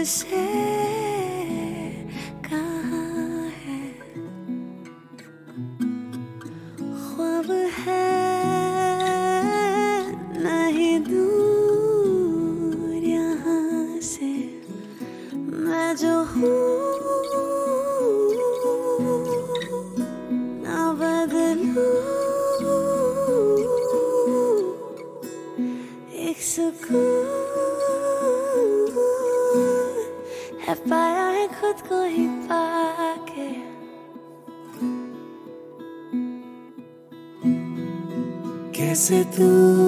से कहाँ है, ख्वाब है नहीं दूर यहाँ से, मैं जो हूँ ना बदलूं, एक सुकून है पाया है खुद को ही पाके। कैसे तू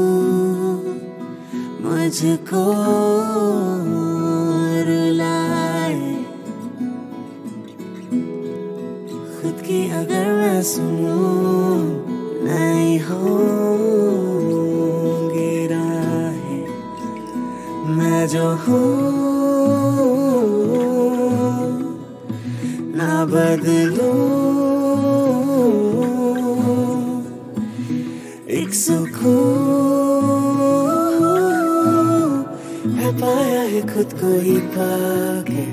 मुझको रुलाए, खुद की अगर मैं सुनूं नहीं होंगी राहें, मैं जो हूँ ना बदलूं, एक सुकून है पाया है खुद को ही पाके।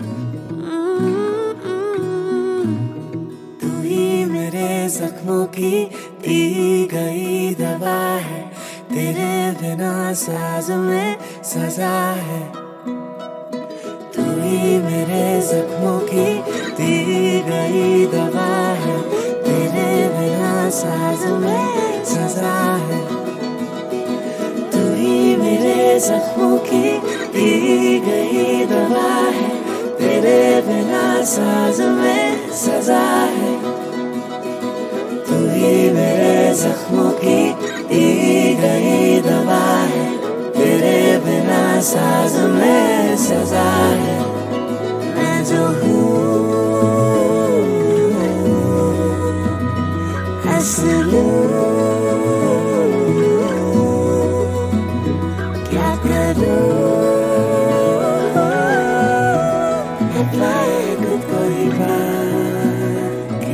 तू ही मेरे जख्मों की दी गई दवा है, तेरे बिना साज में सजा है। तू ही मेरे जख्मों की दी गई दवा है, तेरे बिना साज में सजा है। तू ही मेरे जख्मों की दी गई दवा है, तेरे बिना साज में सजा है। तू ही मेरे जख्मों की दी गई दवा है, तेरे बिना साज में सजा है। मैं जो हूँ असलू क्या करूँ, पाए खुद को ही पाके।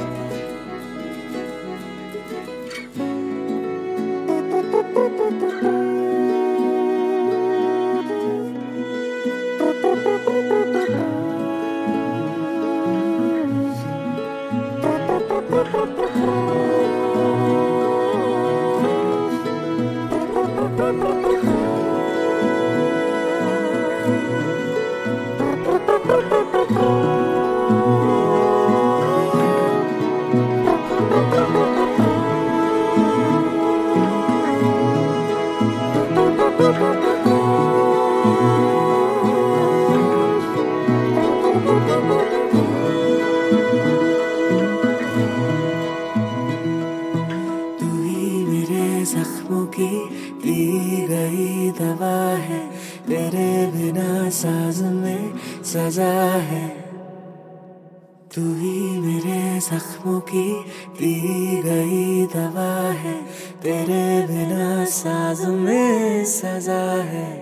जख्मों की दी गई दवा है, तेरे बिना साज में सजा है। तू ही मेरे जख्मों की दी गई दवा है, तेरे बिना साज में सजा है।